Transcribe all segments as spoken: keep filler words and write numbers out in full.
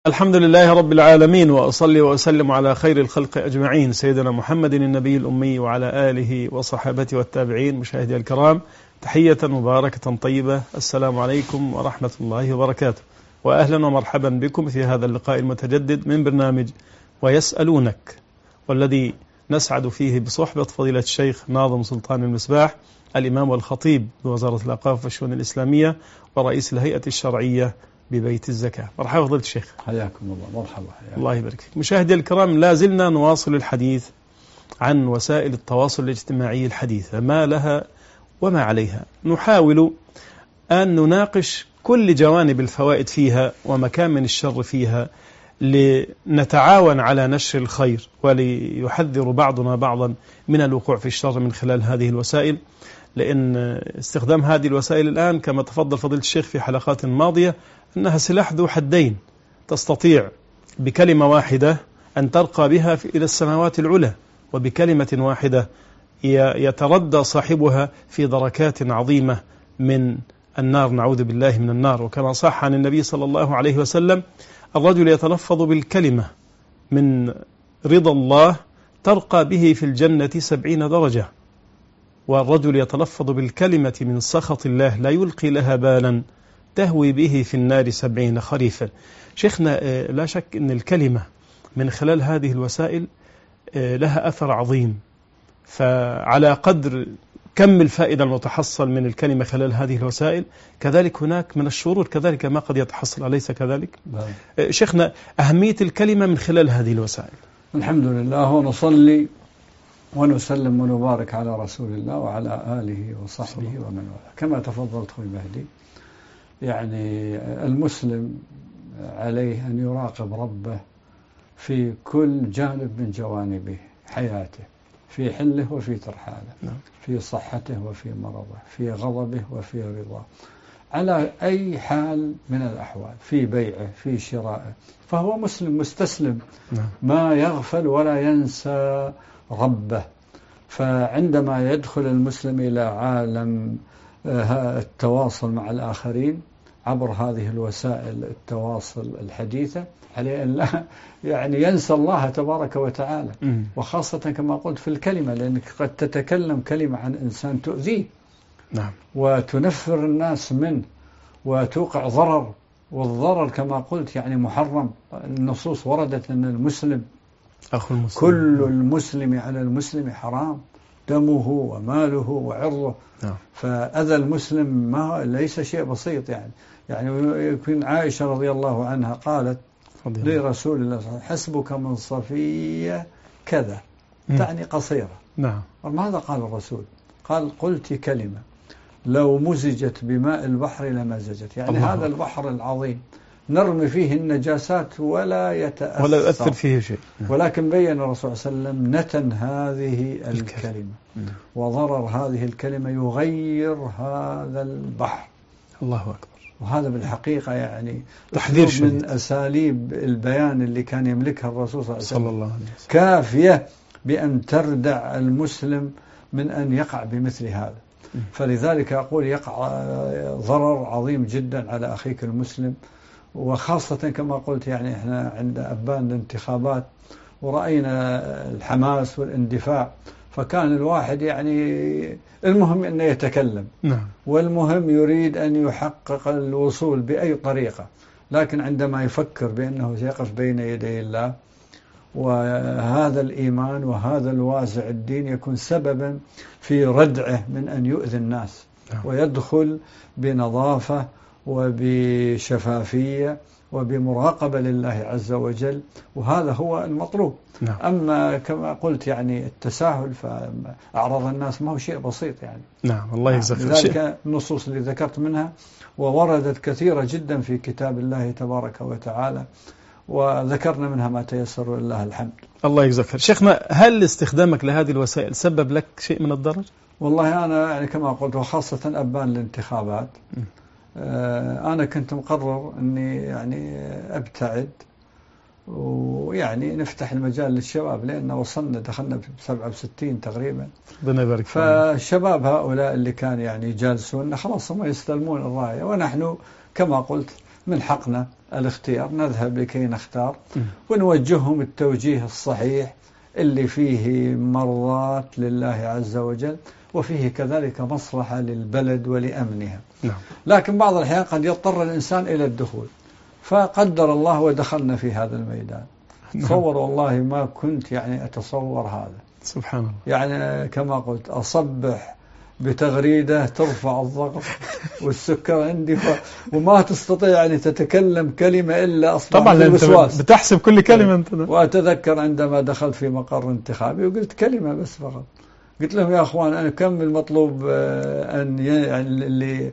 الحمد لله رب العالمين، وأصلي وأسلم على خير الخلق أجمعين سيدنا محمد النبي الأمي وعلى آله وصحابته والتابعين. مشاهدي الكرام، تحية مباركة طيبة، السلام عليكم ورحمة الله وبركاته، وأهلا ومرحبا بكم في هذا اللقاء المتجدد من برنامج ويسألونك، والذي نسعد فيه بصحبة فضيلة الشيخ ناظم سلطان المصباح، الإمام والخطيب بوزارة الأوقاف والشؤون الإسلامية ورئيس الهيئة الشرعية ببيت الزكاة. مرحبا فضيلة الشيخ. حياكم الله. مرحبا. حياكم. الله يبارك فيك. مشاهدي الكرام، لا زلنا نواصل الحديث عن وسائل التواصل الاجتماعي الحديثة، ما لها وما عليها. نحاول أن نناقش كل جوانب الفوائد فيها ومكامن الشر فيها، لنتعاون على نشر الخير، وليحذر بعضنا بعضا من الوقوع في الشر من خلال هذه الوسائل. لأن استخدام هذه الوسائل الآن كما تفضل فضيلة الشيخ في حلقات ماضية أنها سلاح ذو حدين، تستطيع بكلمة واحدة أن ترقى بها إلى السماوات العلى، وبكلمة واحدة يتردى صاحبها في دركات عظيمة من النار، نعوذ بالله من النار. وكما صح عن النبي صلى الله عليه وسلم: الرجل يتلفظ بالكلمة من رضا الله ترقى به في الجنة سبعين درجة، والرجل يتلفظ بالكلمة من سخط الله لا يلقي لها بالا تهوي به في النار سبعين خريفا. شيخنا، لا شك أن الكلمة من خلال هذه الوسائل لها أثر عظيم، فعلى قدر كم الفائدة المتحصل من الكلمة خلال هذه الوسائل، كذلك هناك من الشرور كذلك ما قد يتحصل، أليس كذلك؟ بل. شيخنا، أهمية الكلمة من خلال هذه الوسائل. الحمد لله، ونصلي ونسلم ونبارك على رسول الله وعلى آله وصحبه ومن والاه. كما تفضلت أخوي مهدي، يعني المسلم عليه أن يراقب ربه في كل جانب من جوانب حياته، في حله وفي ترحاله، في صحته وفي مرضه، في غضبه وفي رضاه، على أي حال من الأحوال، في بيعه في شرائه، فهو مسلم مستسلم، ما يغفل ولا ينسى ربه. فعندما يدخل المسلم إلى عالم التواصل مع الآخرين عبر هذه الوسائل التواصل الحديثة، عليه أن لا يعني ينسى الله تبارك وتعالى، وخاصة كما قلت في الكلمة، لأنك قد تتكلم كلمة عن إنسان تؤذيه، نعم، وتنفر الناس منه وتوقع ضرر، والضرر كما قلت يعني محرم. النصوص وردت أن المسلم أخو المسلم، كل المسلم على المسلم حرام، دمه وماله وعرضه. نعم. فأذى المسلم ما ليس شيء بسيط، يعني يعني يكون عائشة رضي الله عنها قالت لرسول الله: حسبك من صفية كذا، تعني قصيرة. نعم. ماذا قال الرسول؟ قال: قلت كلمة لو مزجت بماء البحر لمزجت، يعني هذا البحر العظيم نرمي فيه النجاسات ولا يتأثر ولا يؤثر فيه شيء. ولكن بين الرسول صلى الله عليه وسلم نتن هذه الكلمة وضرر هذه الكلمة يغير هذا البحر. الله أكبر. وهذا بالحقيقة يعني تحذير من أساليب البيان اللي كان يملكها الرسول صلى الله عليه وسلم، صلى الله عليه وسلم، كافية بأن تردع المسلم من أن يقع بمثل هذا. فلذلك أقول يقع ضرر عظيم جدا على أخيك المسلم، وخاصة كما قلت يعني إحنا عند أبان الانتخابات ورأينا الحماس والاندفاع، فكان الواحد يعني المهم أنه يتكلم، نعم، والمهم يريد أن يحقق الوصول بأي طريقة، لكن عندما يفكر بأنه سيقف بين يدي الله، وهذا الإيمان وهذا الوازع الدين يكون سببا في ردعه من أن يؤذي الناس، نعم، ويدخل بنظافة وبشفافية وبمراقبة لله عز وجل، وهذا هو المطلوب. نعم. أما كما قلت يعني التساهل فأعراض الناس ما هو شيء بسيط يعني. نعم، الله يجزاك خير. لذلك النصوص اللي ذكرت منها ووردت كثيرة جدا في كتاب الله تبارك وتعالى، وذكرنا منها ما تيسر ولله الحمد. الله يجزاك خير. شيخنا، هل استخدامك لهذه الوسائل سبب لك شيء من الضرر؟ والله أنا يعني كما قلت، وخاصة أبان الانتخابات، أنا كنت مقرر أني يعني أبتعد، ويعني نفتح المجال للشباب، لأن وصلنا دخلنا بسبعة وستين تقريبا. ربنا يبارك فيك. فالشباب هؤلاء اللي كان يعني جالسون خلاص هم يستلمون الراية، ونحن كما قلت من حقنا الاختيار، نذهب لكي نختار ونوجههم التوجيه الصحيح اللي فيه مرضاة لله عز وجل وفيه كذلك مصلحة للبلد ولأمنها. نعم. لكن بعض الأحيان قد يضطر الإنسان إلى الدخول، فقدر الله ودخلنا في هذا الميدان. نعم. تصور والله ما كنت يعني أتصور هذا، سبحان الله. يعني كما قلت أصبح بتغريدة ترفع الضغط والسكر عندي وما تستطيع أن تتكلم كلمة إلا أصبح طبعا الوسواس، بتحسب كل كلمة أنت. وأتذكر عندما دخلت في مقر انتخابي وقلت كلمة بس فقط، قلت لهم يا أخوان أنا كم المطلوب أن يعني اللي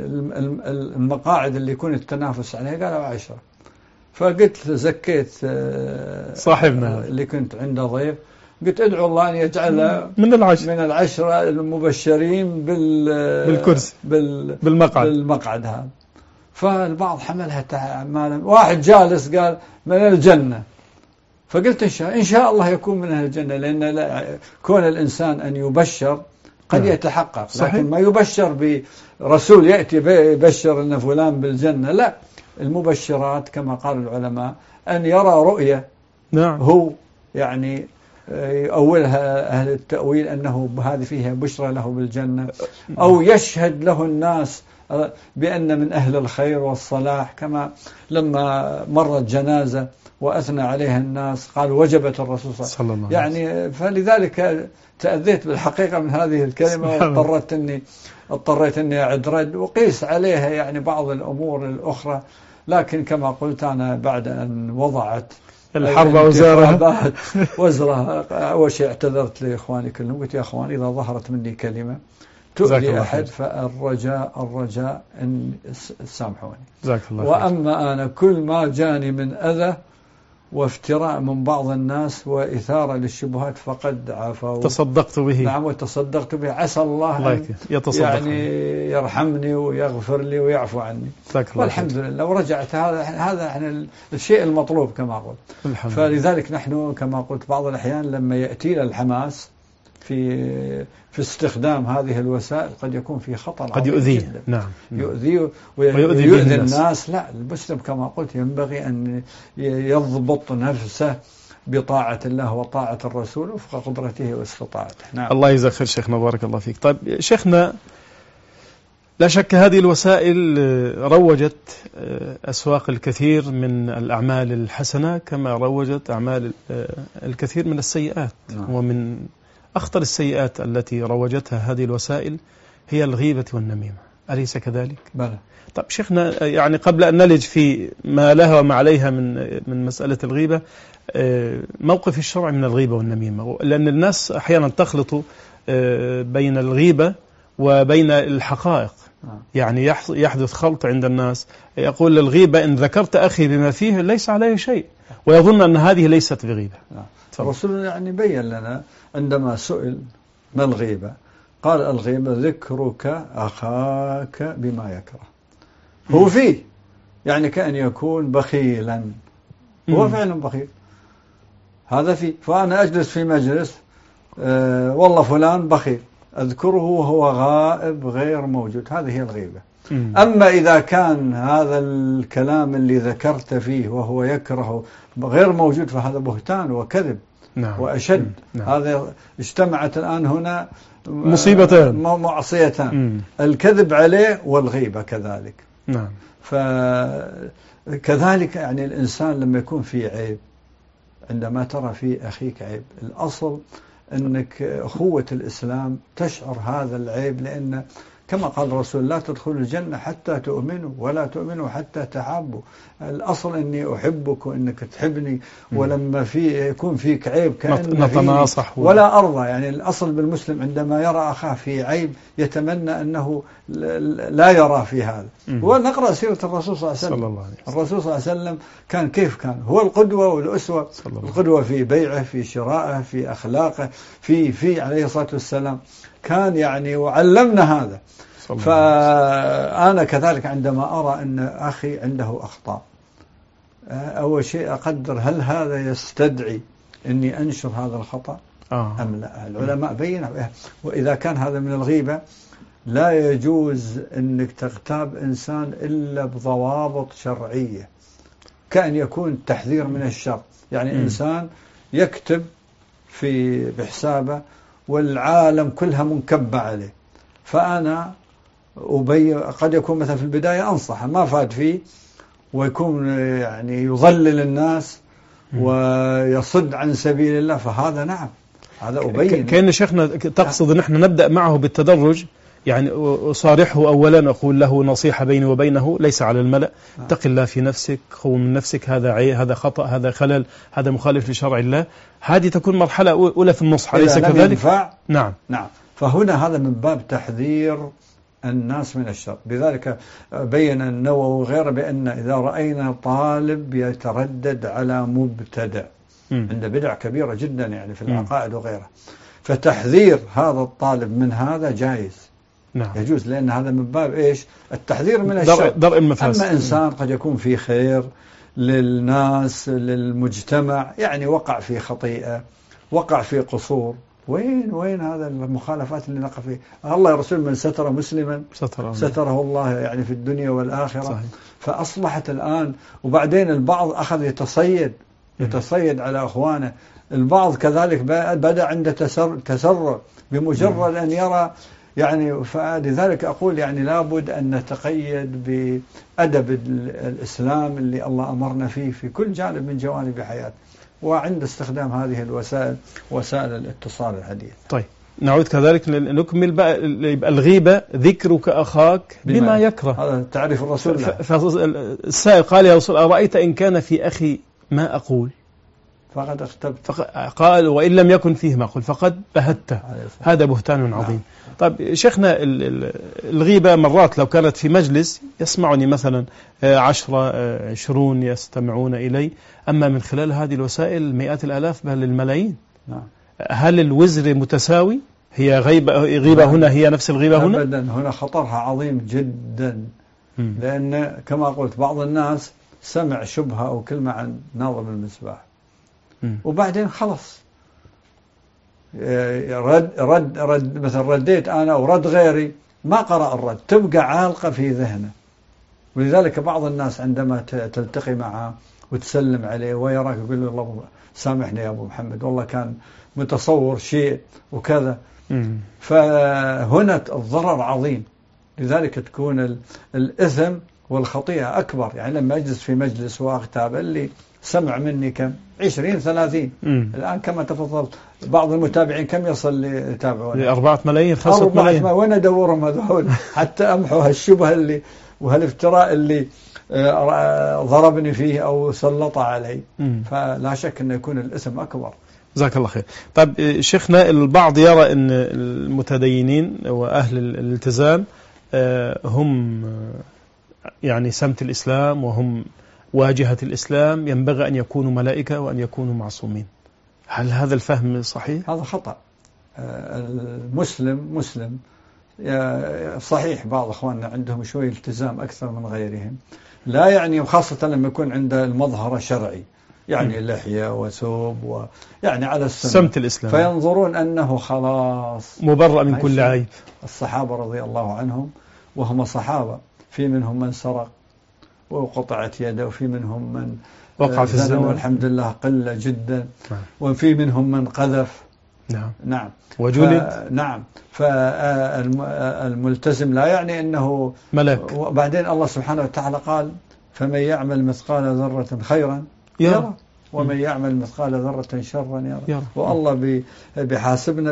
المقاعد اللي يكون التنافس عليها؟ قالوا عشرة. فقلت زكيت صاحبنا اللي كنت عنده ضيف، قلت ادعو الله أن يجعل من العشرة من العشرة المبشرين بال بالكرسي بال بالمقعد بالمقعد هذا. فالبعض حملها تعمالا، واحد جالس قال من الجنة، فقلت إن شاء, إن شاء الله يكون من أهل الجنة، لأن لا كون الإنسان أن يبشر قد نعم. يتحقق، صحيح. لكن ما يبشر برسول يأتي يبشر أن فلان بالجنة، لا. المبشرات كما قال العلماء أن يرى رؤية نعم. هو يعني أولها أهل التأويل أنه هذه فيها بشرى له بالجنة، أو يشهد له الناس بأن من أهل الخير والصلاح، كما لما مرت جنازة وأثنى عليها الناس قال وجبت الرسول صلى الله عليه وسلم. يعني فلذلك تأذيت بالحقيقة من هذه الكلمة، واضطريت أني اضطريت أني أعد رد وقيس عليها يعني بعض الأمور الأخرى. لكن كما قلت أنا بعد أن وضعت الحرب وزارها وزرها أول شيء اعتذرت لإخواني كلهم، قلت يا أخوان إذا ظهرت مني كلمة تؤذي أحد فالرجاء الرجاء أن سامحوني. وأما أنا كل ما جاني من أذى وافتراء من بعض الناس وإثارة للشبهات فقد عفوا تصدقت به. نعم وتصدقت به، عسى الله, الله يتصدق يعني يرحمني ويغفر لي ويعفو عني، والحمد لله. ورجعت هذا هذا يعني الشيء المطلوب كما قلت. فلذلك نحن كما قلت بعض الأحيان لما يأتينا الحماس في في استخدام هذه الوسائل قد يكون في خطر، قد يؤذيه. نعم. يؤذيه ويؤذي الناس. الناس لا، المسلم كما قلت ينبغي أن يضبط نفسه بطاعة الله وطاعة الرسول وفق قدرته واستطاعته. نعم. الله يجزاك خير شيخنا، بارك الله فيك. طيب شيخنا، لا شك هذه الوسائل روجت أسواق الكثير من الأعمال الحسنة كما روجت أعمال الكثير من السيئات. نعم. ومن أخطر السيئات التي روجتها هذه الوسائل هي الغيبة والنميمة، أليس كذلك؟ بلى. طيب شيخنا، يعني قبل أن نلج في ما لها وما عليها من من مسألة الغيبة، موقف الشرع من الغيبة والنميمة، لأن الناس أحيانا تخلط بين الغيبة وبين الحقائق. يعني يحدث خلط عند الناس، يقول الغيبة إن ذكرت أخي بما فيه ليس عليه شيء، ويظن أن هذه ليست بغيبة. الرسول يعني بين لنا عندما سئل ما الغيبة قال الغيبة ذكرك أخاك بما يكره. هو فيه يعني كأن يكون بخيلا، هو فعلا بخيل، هذا فيه. فأنا أجلس في مجلس أه والله فلان بخيل، أذكره وهو غائب غير موجود، هذه هي الغيبة. مم. أما إذا كان هذا الكلام اللي ذكرت فيه وهو يكره غير موجود فهذا بهتان وكذب. نعم. وأشد. نعم. هذا اجتمعت الآن هنا مصيبتان معصيتان، الكذب عليه والغيبة كذلك. نعم. فكذلك يعني الإنسان لما يكون فيه عيب، عندما ترى في أخيك عيب، الأصل أنك أخوة الإسلام تشعر هذا العيب، لأن كما قال الرسول لا تدخلوا الجنة حتى تؤمنوا ولا تؤمنوا حتى تحابوا. الأصل أني أحبك وأنك تحبني، ولما في يكون فيك عيب كأن نتناصح ولا أرضى. يعني الأصل بالمسلم عندما يرى أخاه في عيب يتمنى أنه لا يراه في هذا. ونقرأ سيرة الرسول صلى الله عليه وسلم. الرسول صلى الله عليه وسلم كان كيف كان؟ هو القدوة والأسوة. القدوة في بيعه، في شرائه، في أخلاقه، في في عليه الصلاة والسلام كان يعني وعلمنا هذا. فأنا كذلك عندما أرى أن أخي عنده أخطاء، أول شيء أقدر هل هذا يستدعي أني أنشر هذا الخطأ آه. أم لا. العلماء بينوا، وإذا كان هذا من الغيبة لا يجوز أنك تغتاب إنسان إلا بضوابط شرعية، كأن يكون تحذير من الشر. يعني م. إنسان يكتب في بحسابه والعالم كلها منكبة عليه، فأنا أبي قد يكون مثلا في البداية أنصحه ما فاد فيه ويكون يعني يضلل الناس ويصد عن سبيل الله، فهذا نعم هذا أبين. كأن شيخنا تقصد أن احنا نبدأ معه بالتدرج، يعني أصارحه أولا، أقول له نصيحة بيني وبينه ليس على الملأ، اتق الله في نفسك، خو من نفسك، هذا عي هذا خطأ، هذا خلل، هذا مخالف لشرع الله. هذه تكون مرحلة أولى في النصح، أليس كذلك؟ نعم نعم. فهنا هذا من باب تحذير الناس من الشر. بذلك بين النووي وغيره بأن إذا رأينا طالب يتردد على مبتدع عند بدع كبيرة جدا يعني في العقائد وغيره، فتحذير هذا الطالب من هذا جائز. نعم. يجوز، لأن هذا من باب إيش؟ التحذير من الشر، درء المفاسد. أما إنسان قد يكون في خير للناس للمجتمع، يعني وقع في خطيئة، وقع في قصور، وين وين هذا المخالفات اللي نقع فيه؟ الله يا رسول من ستر مسلما ستره, ستره الله يعني في الدنيا والآخرة. صحيح. فأصبحت الآن، وبعدين البعض أخذ يتصيد يتصيد على أخوانه، البعض كذلك بدأ عنده تسر تسرع بمجرد أن يرى يعني. فلذلك أقول يعني لابد أن نتقيد بأدب الإسلام اللي الله أمرنا فيه في كل جانب من جوانب حياتنا، وعند استخدام هذه الوسائل وسائل الاتصال الحديث. طيب نعود كذلك نكمل بقى الغيبة ذكرك أخاك بما, بما يكره. هذا تعريف الرسول. فالسائل قال يا رسول أرأيت إن كان في أخي ما أقول فقد اغتبت، قال وإن لم يكن فيه ما أقول فقد بهته، هذا بهتان عظيم. طيب شيخنا الغيبة مرات لو كانت في مجلس يسمعني مثلا عشرة عشرون يستمعون إلي، أما من خلال هذه الوسائل مئات الآلاف بل الملايين. نعم. هل الوزر متساوي؟ هي غيبة غيبة هنا هي نفس الغيبة هنا؟ أبدا، هنا خطرها عظيم جدا. م. لأن كما قلت بعض الناس سمع شبهة أو كلمة عن ناظم المصباح م. وبعدين خلص رد رد رد مثلا رديت أنا أو رد غيري ما قرأ الرد، تبقى عالقة في ذهنه. ولذلك بعض الناس عندما تلتقي معه وتسلم عليه ويراك يقول له الله سامحني يا أبو محمد والله كان متصور شيء وكذا. مم. فهنا الضرر عظيم، لذلك تكون الإثم والخطيئة أكبر. يعني لما أجلس في مجلس وأغتاب اللي سمع مني كم عشرين ثلاثين، مم. الآن كما تفضلت بعض المتابعين كم يصل يتابعون؟ أربعة ملايين خمسة ملايين. وين أدورهم هذول حتى أمحوا هالشبهة اللي وهالافتراء اللي ضربني فيه أو سلط علي. مم. فلا شك أن يكون الاسم أكبر. جزاك الله خير. طيب شيخنا البعض يرى أن المتدينين وأهل الالتزام هم يعني سمت الإسلام وهم واجهة الإسلام، ينبغي أن يكونوا ملائكة وأن يكونوا معصومين. هل هذا الفهم صحيح؟ هذا خطأ. المسلم مسلم صحيح، بعض أخواننا عندهم شوي التزام أكثر من غيرهم، لا يعني وخاصة لما يكون عنده المظهر الشرعي يعني اللحية وثوب ويعني على السنة سمت الإسلام، فينظرون أنه خلاص مبرأ من كل عيب. الصحابة رضي الله عنهم وهم صحابة في منهم من سرق وقطعت يده، وفي منهم من وقع في الزنا والحمد لله قلة جدا، وفي منهم من قذف. نعم نعم وجلد. نعم. فالملتزم لا يعني أنه ملك. وبعدين الله سبحانه وتعالى قال فمن يعمل مثقال ذرة خيرا يرى ومن يعمل مثقال ذرة شرا يرى. والله بيحاسبنا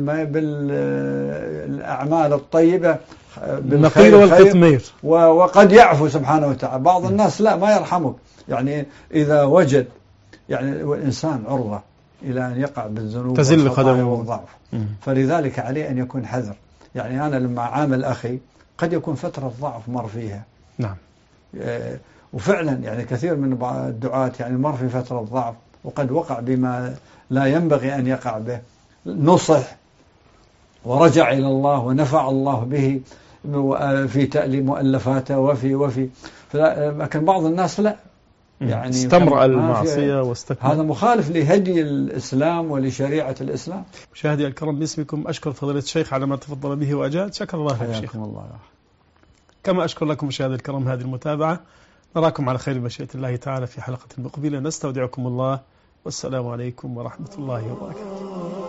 بالأعمال الطيبة بالنقير والقطمير، وقد يعفو سبحانه وتعالى. بعض الناس لا ما يرحمك، يعني إذا وجد يعني الإنسان عرضة إلى أن يقع بالذنوب تزل قدمه والضعف، فلذلك عليه أن يكون حذر. يعني أنا لما عامل أخي قد يكون فترة ضعف مر فيها. نعم. وفعلا يعني كثير من الدعاة يعني مر في فترة ضعف وقد وقع بما لا ينبغي أن يقع به، نصح ورجع إلى الله ونفع الله به في تأليم مؤلفاته وفي وفي لكن بعض الناس لا يعني استمرأ المعصية واستكمل. هذا مخالف لهدي الإسلام ولشريعة الإسلام. مشاهدي الكرام، باسمكم أشكر فضيلة الشيخ على ما تفضل به وأجاد. شكر الله لك شيخ. الله. كما أشكر لكم مشاهدي الكرام هذه المتابعة. نراكم على خير بمشيئة الله تعالى في حلقة مقبلة. نستودعكم الله والسلام عليكم ورحمة الله وبركاته.